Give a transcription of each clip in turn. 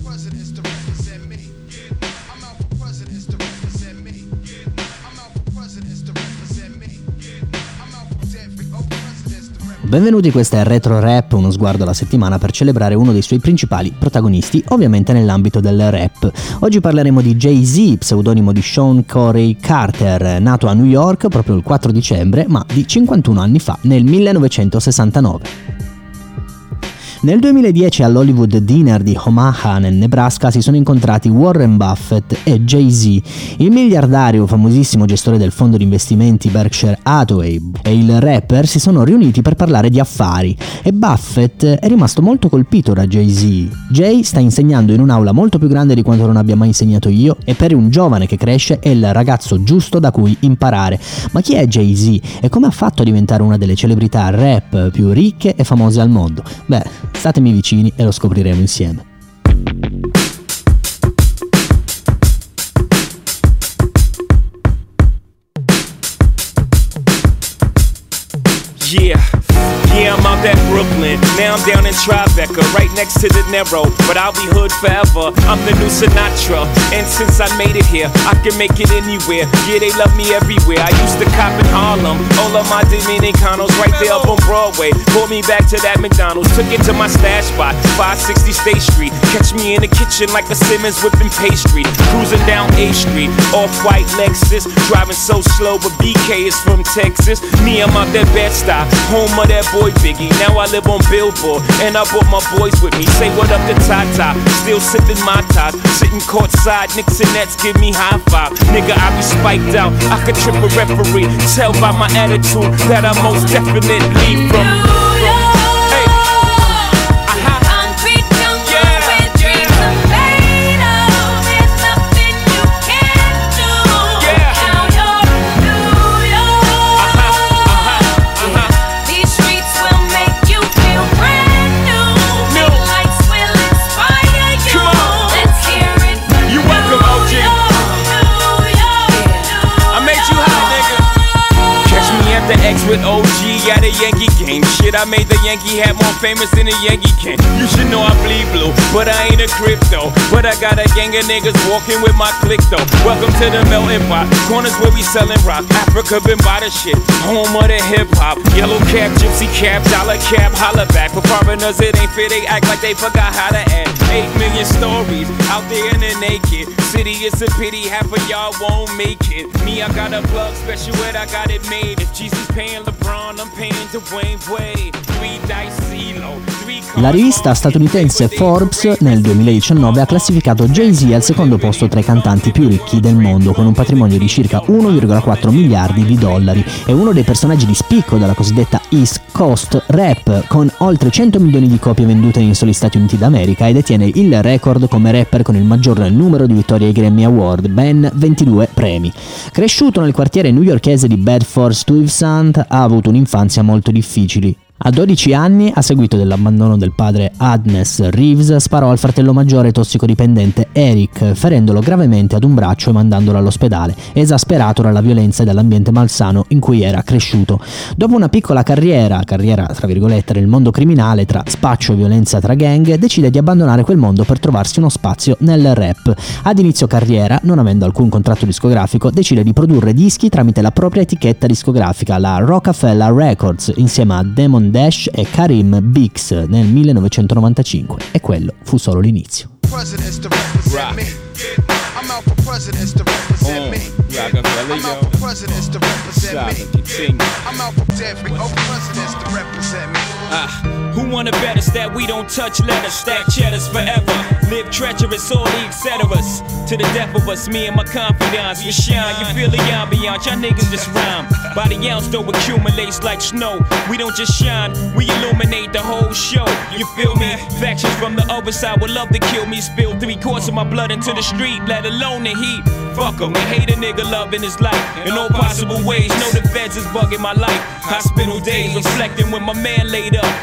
Benvenuti, questa è Retro Rap, uno sguardo alla settimana per celebrare uno dei suoi principali protagonisti, ovviamente nell'ambito del rap. Oggi parleremo di Jay-Z, pseudonimo di Sean Corey Carter, nato a New York proprio il 4 dicembre, ma di 51 anni fa, nel 1969. Nel 2010 all'Hollywood Dinner di Omaha, nel Nebraska, si sono incontrati Warren Buffett e Jay-Z. Il miliardario, famosissimo gestore del fondo di investimenti Berkshire Hathaway, e il rapper si sono riuniti per parlare di affari e Buffett è rimasto molto colpito da Jay-Z. Jay sta insegnando in un'aula molto più grande di quanto non abbia mai insegnato io e per un giovane che cresce è il ragazzo giusto da cui imparare. Ma chi è Jay-Z e come ha fatto a diventare una delle celebrità rap più ricche e famose al mondo? Beh, statemi vicini e lo scopriremo insieme. Yeah, I'm out at Brooklyn, now I'm down in Tribeca, right next to the Narrow, but I'll be hood forever, I'm the new Sinatra, and since I made it here, I can make it anywhere, yeah, they love me everywhere, I used to cop in Harlem, all of my Dominicanos right there up on Broadway, pulled me back to that McDonald's, took it to my stash spot, 560 State Street, catch me in the kitchen like a Simmons whipping pastry, cruising down A Street, off-white Lexus, driving so slow, but BK is from Texas, me, I'm out that Bed-Stuy, home of that boy Biggie, now I live on Billboard, and I brought my boys with me. Say what up to Tata, still sipping my ties, sitting courtside, Knicks and Nets give me high five. Nigga, I be spiked out, I could trip a referee. Tell by my attitude that I most definitely from. With OG at a Yankee game. Shit, I made the Yankee hat more famous than a Yankee can. You should know I bleed blue, but I ain't a crypto. But I got a gang of niggas walking with my click though. Welcome to the melting pot, corners where we selling rock. Africa been by the shit, home of the hip hop. Yellow cap, gypsy cap, dollar cap, holla back. For foreigners it ain't fair, they act like they forgot how to act. 8 million stories out there in the naked city. It's a pity half of y'all won't make it. Me, I got a plug special ed, I got it made. If Jesus paying LeBron, I'm paying Dwayne Wade. 3 dice CeeLo. La rivista statunitense Forbes nel 2019 ha classificato Jay-Z al secondo posto tra i cantanti più ricchi del mondo, con un patrimonio di circa 1,4 miliardi di dollari. È uno dei personaggi di spicco della cosiddetta East Coast Rap, con oltre 100 milioni di copie vendute nei soli Stati Uniti d'America, e detiene il record come rapper con il maggior numero di vittorie ai Grammy Award, ben 22 premi. Cresciuto nel quartiere newyorkese di Bedford-Stuyvesant, ha avuto un'infanzia molto difficile. A 12 anni, a seguito dell'abbandono del padre Adnes Reeves, sparò al fratello maggiore tossicodipendente Eric, ferendolo gravemente ad un braccio e mandandolo all'ospedale, esasperato dalla violenza e dall'ambiente malsano in cui era cresciuto. Dopo una piccola carriera tra virgolette nel mondo criminale, tra spaccio e violenza tra gang, decide di abbandonare quel mondo per trovarsi uno spazio nel rap. Ad inizio carriera, non avendo alcun contratto discografico, decide di produrre dischi tramite la propria etichetta discografica, la Rockefeller Records, insieme a Damon Dash e Karim Bix nel 1995, e quello fu solo l'inizio. Who wanna bet us that we don't touch letters, stack cheddars forever, live treacherous, all the etceteras, to the death of us, me and my confidants, we shine, you feel the ambiance, y'all niggas just rhyme, by the ounce though accumulates like snow, we don't just shine, we illuminate the whole show, you feel me, factions from the other side would love to kill me, spill 3/4 of my blood into the street, let alone the heat, fuck 'em, they hate a nigga loving his life, in all possible ways, know the feds is bugging my life, hospital days, reflecting when my man laid up, on the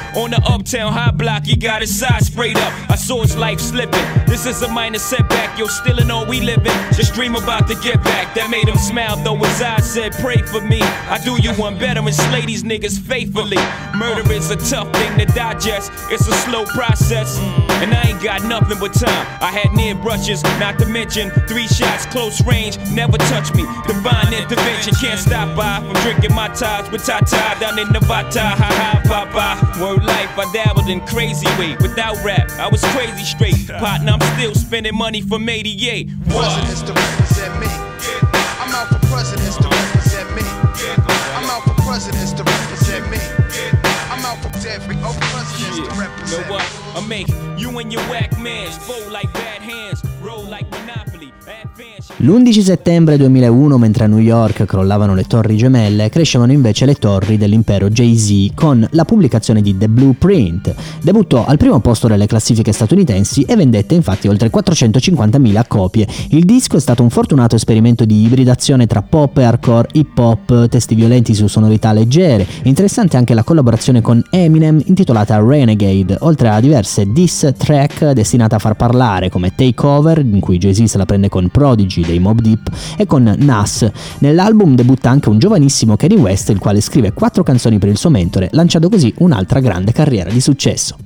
uptown high block, he got his side sprayed up. I saw his life slipping. This is a minor setback, yo, still in all we living. Just dream about to get back. That made him smile, though his eyes said, pray for me. I do you one better and slay these niggas faithfully. Murder is a tough thing to digest. It's a slow process, and I ain't got nothing but time. I had near brushes, not to mention 3 shots, close range, never touch me. Divine intervention, can't stop by from drinking my ties with Tata down in Nevada. Ha ha, papa. Word life, I dabbled in crazy way. Without rap, I was crazy straight. Partner, I'm still spending money from 88. Presidents to represent me. I'm out for presidents to represent me. I'm out for presidents to represent me. I'm out for every presidents to represent me. Know what? I make you and your whack mans fold like bad hands, roll like Monopoly. L'11 settembre 2001, mentre a New York crollavano le torri gemelle, crescevano invece le torri dell'impero Jay-Z con la pubblicazione di The Blueprint. Debuttò al primo posto delle classifiche statunitensi e vendette infatti oltre 450.000 copie. Il disco è stato un fortunato esperimento di ibridazione tra pop e hardcore hip hop, testi violenti su sonorità leggere. Interessante anche la collaborazione con Eminem intitolata Renegade, oltre a diverse diss track destinate a far parlare come Takeover, in cui Jay-Z se la prende con Prodigy dei Mobb Deep, e con Nas. Nell'album debutta anche un giovanissimo Kanye West, il quale scrive 4 canzoni per il suo mentore, lanciando così un'altra grande carriera di successo.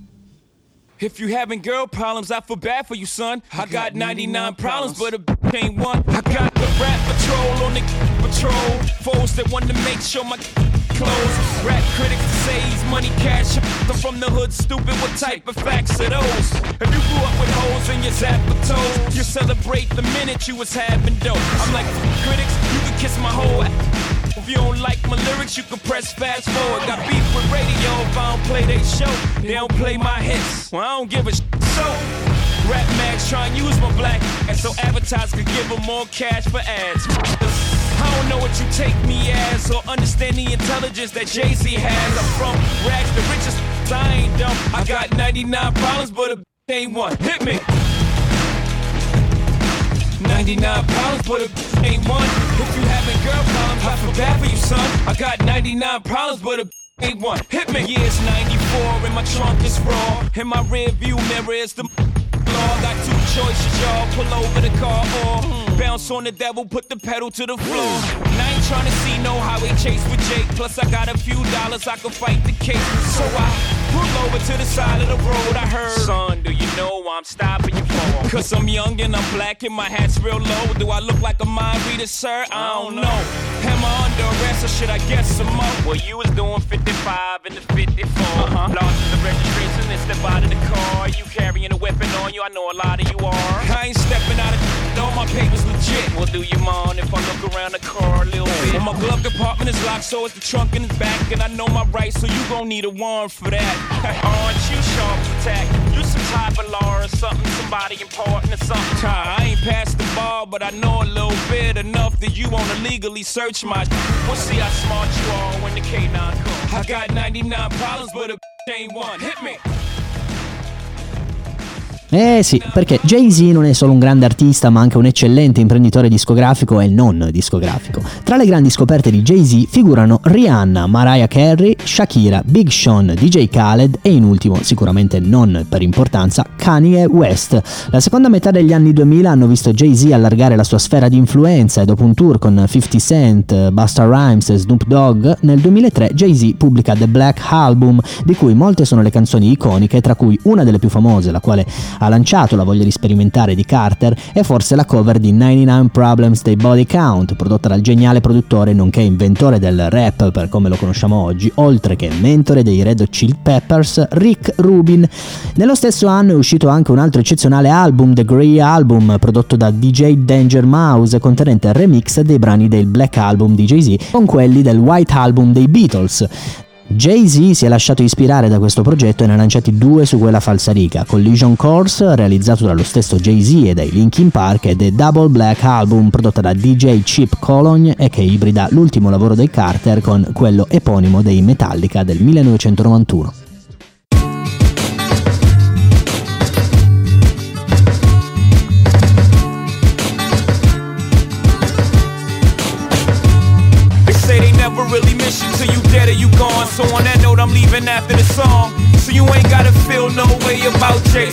If you having girl problems, I feel bad for you, son. I got 99 problems, but a ain't one. I got the rap patrol on the patrol. Foes that want to make sure my clothes. Rap critics say he's money cash. I'm from the hood, stupid. What type of facts are those? If you grew up with holes in your zap of toes, you celebrate the minute you was having dope. I'm like, critics, you can kiss my whole ass. If you don't like my lyrics, you can press fast forward. Got beef with radio if I don't play they show. They don't play my hits. Well, I don't give a so rap mags try and use my black ass so advertisers could give them more cash for ads. I don't know what you take me as or understand the intelligence that Jay-Z has. I'm from rags, the richest, I ain't dumb. I got 99 problems, but a ain't one. Hit me. 99 problems, but a ain't one. If you having girl problems, I feel bad for you, son. I got 99 problems, but a ain't one. Hit me. Yeah, it's 94 and my trunk is raw. In my rear view mirror is the law. Got 2 choices, y'all. Pull over the car or bounce on the devil, put the pedal to the floor. And I ain't tryna see no highway chase with Jake. Plus I got a few dollars, I can fight the case. So I pull over to the side of the road. I heard, son, do you know I'm stopping you for? Cause I'm young and I'm black and my hat's real low. Do I look like a mind reader, sir? I don't know. Am I under arrest or should I guess some more? Well, you was doing 55 and the 54. Lost the registration and step out of the car. You carrying a weapon on you, I know a lot of you are. I ain't stepping out of all my papers legit. Well, do you mind if I look around the car a little bit? Well, my glove compartment is locked, so is the trunk in the back. And I know my rights, so you gon' need a warrant for that. Aren't you sharp attack? You some type of law or something, somebody important or something. I ain't passed the ball, but I know a little bit enough that you wanna legally search my We'll see how smart you are when the K9 comes. I got 99 problems, but a ain't one. Hit me. Eh sì, perché Jay-Z non è solo un grande artista ma anche un eccellente imprenditore discografico e non discografico. Tra le grandi scoperte di Jay-Z figurano Rihanna, Mariah Carey, Shakira, Big Sean, DJ Khaled e in ultimo, sicuramente non per importanza, Kanye West. La seconda metà degli anni 2000 hanno visto Jay-Z allargare la sua sfera di influenza e dopo un tour con 50 Cent, Busta Rhymes e Snoop Dogg, nel 2003 Jay-Z pubblica The Black Album, di cui molte sono le canzoni iconiche, tra cui una delle più famose, la quale ha lanciato la voglia di sperimentare di Carter, è forse la cover di 99 Problems dei Body Count, prodotta dal geniale produttore nonché inventore del rap per come lo conosciamo oggi, oltre che mentore dei Red Hot Chili Peppers, Rick Rubin. Nello stesso anno è uscito anche un altro eccezionale album, The Grey Album, prodotto da DJ Danger Mouse, contenente remix dei brani del Black Album di Jay-Z con quelli del White Album dei Beatles. Jay-Z si è lasciato ispirare da questo progetto e ne ha lanciati 2 su quella falsariga, Collision Course, realizzato dallo stesso Jay-Z e dai Linkin Park, e The Double Black Album, prodotta da DJ Chip Cologne e che ibrida l'ultimo lavoro dei Carter con quello eponimo dei Metallica del 1991. Really miss you till you dead or you gone. So on that note, I'm leaving after the song. So you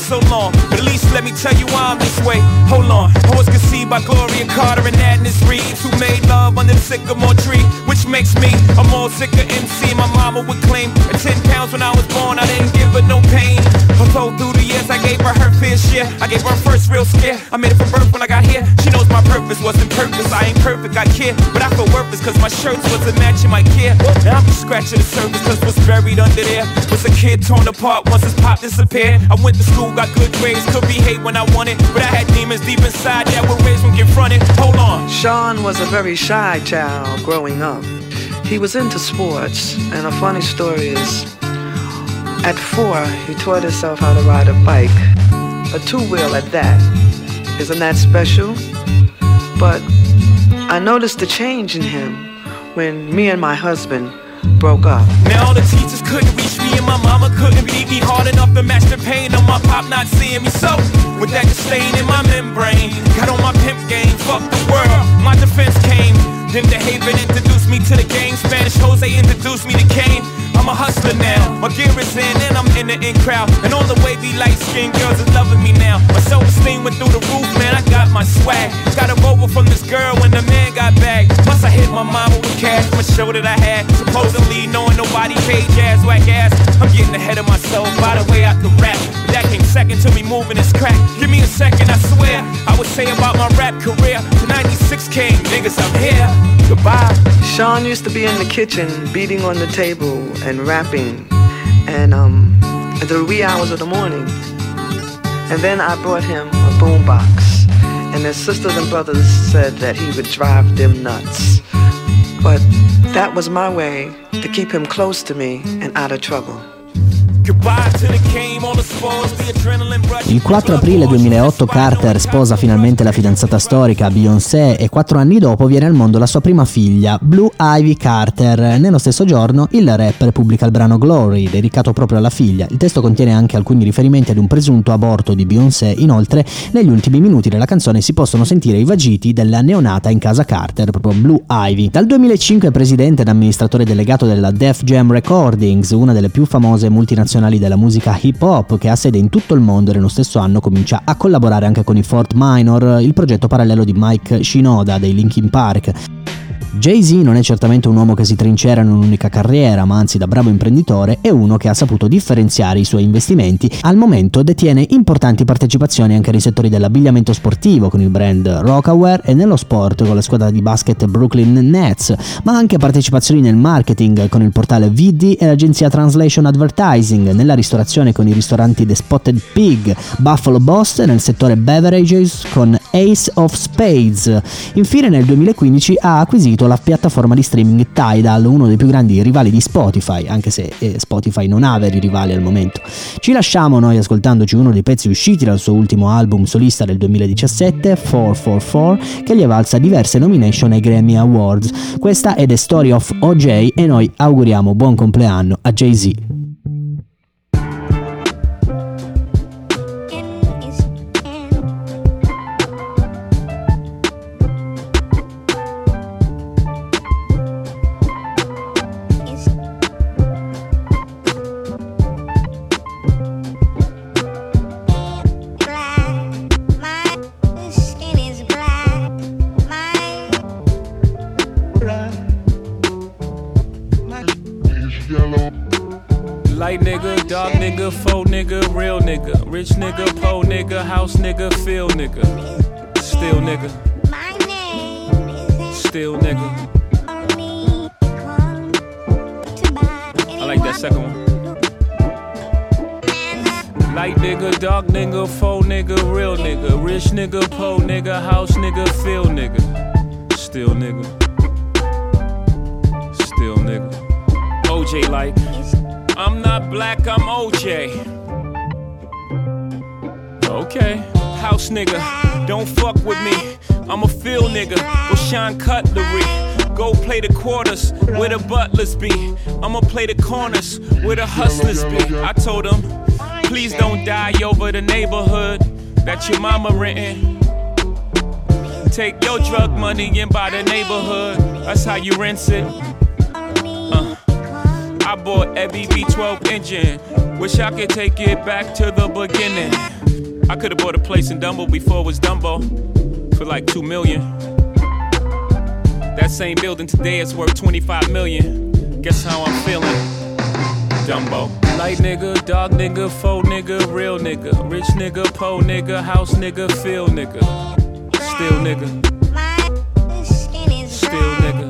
so long, but at least let me tell you why I'm this way. Hold on, I was conceived by Gloria Carter and Agnes Reeves, who made love under the sycamore tree, which makes me a more sicker MC. My mama would claim at 10 pounds when I was born, I didn't give her no pain. Although through the years I gave her fair share, I gave her first real scare. I made it from birth when I got here. She knows my purpose wasn't purpose. I ain't perfect, I care, but I feel worthless cause my shirts wasn't matching my gear. Now I'm just scratching the surface cause what's buried under there was a kid torn apart once his pop disappeared. I went to school, got good grades, could behave when I wanted, but I had demons deep inside that were raised when confronted. Hold on. Sean was a very shy child growing up. He was into sports, and a funny story is, at 4, he taught himself how to ride a bike, a two-wheel at that. Isn't that special? But I noticed the change in him when me and my husband broke up. Now all the teachers couldn't reach me and my mama couldn't beat me hard enough to match the pain of my pop not seeing me. So, with that disdain in my membrane, got on my pimp game, fuck the world, my defense came. Then the Haven introduced me to the game, Spanish Jose introduced me to Kane. I'm a hustler now, my gear is in and I'm in the in crowd. And all the wavy light-skinned girls are loving me now. My self-esteem went through the roof, man, I got my swag. Got a Rover from this girl when the man got back. Plus I hit my mama with cash from a show that I had. Supposedly knowing nobody paid jazz, whack ass. I'm getting ahead of myself by the way I could rap. But that came second to me moving this crack. Give me a second, I swear, I would say about my rap career. The 96 came, niggas, I'm here. Goodbye. Sean used to be in the kitchen beating on the table and rapping and at the wee hours of the morning. And then I brought him a boombox, and his sisters and brothers said that he would drive them nuts. But that was my way to keep him close to me and out of trouble. Il 4 aprile 2008 Carter sposa finalmente la fidanzata storica Beyoncé e 4 anni dopo viene al mondo la sua prima figlia, Blue Ivy Carter. Nello stesso giorno il rapper pubblica il brano Glory, dedicato proprio alla figlia. Il testo contiene anche alcuni riferimenti ad un presunto aborto di Beyoncé. Inoltre, negli ultimi minuti della canzone si possono sentire i vagiti della neonata in casa Carter, proprio Blue Ivy. Dal 2005 è presidente ed amministratore delegato della Def Jam Recordings, una delle più famose multinazionali della musica hip hop che ha sede in tutto il mondo, e nello stesso anno comincia a collaborare anche con i Fort Minor, il progetto parallelo di Mike Shinoda dei Linkin Park. Jay-Z non è certamente un uomo che si trincera in un'unica carriera, ma anzi da bravo imprenditore è uno che ha saputo differenziare i suoi investimenti. Al momento detiene importanti partecipazioni anche nei settori dell'abbigliamento sportivo con il brand Rocawear e nello sport con la squadra di basket Brooklyn Nets, ma anche partecipazioni nel marketing con il portale VD e l'agenzia Translation Advertising, nella ristorazione con i ristoranti The Spotted Pig, Buffalo Boss, nel settore beverages con Ace of Spades. Infine nel 2015 ha acquisito la piattaforma di streaming Tidal, uno dei più grandi rivali di Spotify, anche se Spotify non ha veri rivali al momento. Ci lasciamo noi ascoltandoci uno dei pezzi usciti dal suo ultimo album solista del 2017, 444, che gli è valsa diverse nomination ai Grammy Awards. Questa è The Story of O.J. e noi auguriamo buon compleanno a Jay-Z. Light nigga, dog nigga, faux nigga, real nigga, rich nigga, po nigga, house nigga, feel nigga, still nigga, still nigga. I like that second one. Light nigga, dog nigga, faux nigga, real nigga, rich nigga, po nigga, house nigga, feel nigga, still nigga, still nigga. OJ like, I'm not black, I'm OJ. Okay, house nigga, don't fuck with me. I'm a field nigga, go shine cutlery. Go play the quarters where the butlers be. I'ma play the corners where the hustlers be. I told them, please don't die over the neighborhood that your mama renting. Take your drug money and buy the neighborhood. That's how you rinse it. I bought every V12 engine. Wish I could take it back to the beginning. I could've bought a place in Dumbo before it was Dumbo for like $2 million. That same building today is worth $25 million. Guess how I'm feeling? Dumbo. Light nigga, dark nigga, faux nigga, real nigga, rich nigga, po nigga, house nigga, feel nigga, still nigga, still nigga.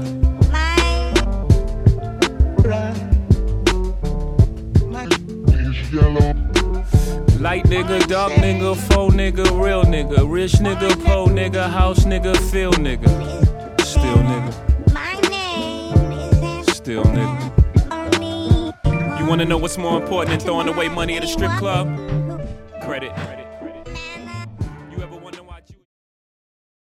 Light nigga, dark nigga, faux nigga, real nigga, rich nigga, po nigga, house nigga, feel nigga, still nigga, still nigga. You wanna know what's more important than throwing away money at a strip club? Credit.